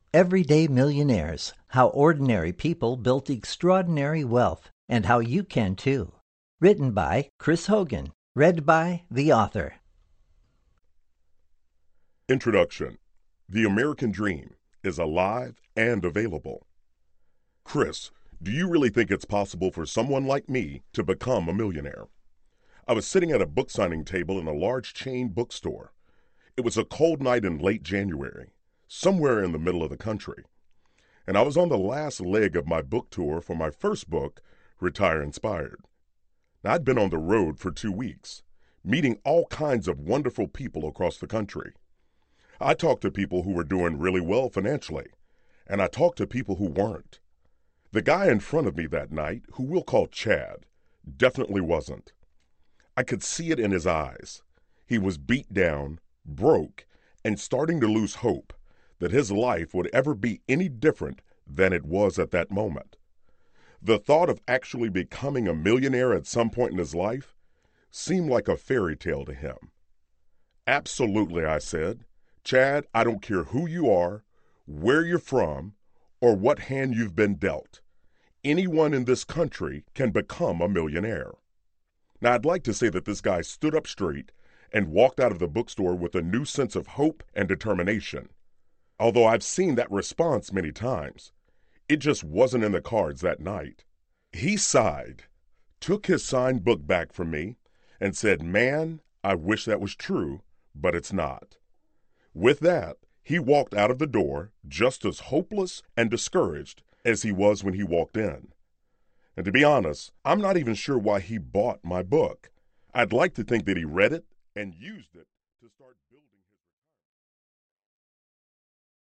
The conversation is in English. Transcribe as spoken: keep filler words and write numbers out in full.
Everyday Millionaires: How Ordinary People Built Extraordinary Wealth, and How You Can Too. Written by Chris Hogan. Read by the author. Introduction. The American Dream is alive and available. Chris, do you really think it's possible for someone like me to become a millionaire? I was sitting at a book signing table in a large chain bookstore. It was a cold night in late January, somewhere in the middle of the country. And I was on the last leg of my book tour for my first book, Retire Inspired. Now, I'd been on the road for two weeks, meeting all kinds of wonderful people across the country. I talked to people who were doing really well financially, and I talked to people who weren't. The guy in front of me that night, who we'll call Chad, definitely wasn't. I could see it in his eyes. He was beat down, broke, and starting to lose hope that his life would ever be any different than it was at that moment. The thought of actually becoming a millionaire at some point in his life seemed like a fairy tale to him. Absolutely, I said. Chad, I don't care who you are, where you're from, or what hand you've been dealt. Anyone in this country can become a millionaire. Now, I'd like to say that this guy stood up straight and walked out of the bookstore with a new sense of hope and determination. Although I've seen that response many times, it just wasn't in the cards that night. He sighed, took his signed book back from me, and said, "Man, I wish that was true, but it's not." With that, he walked out of the door just as hopeless and discouraged as he was when he walked in. And to be honest, I'm not even sure why he bought my book. I'd like to think that he read it and used it to start building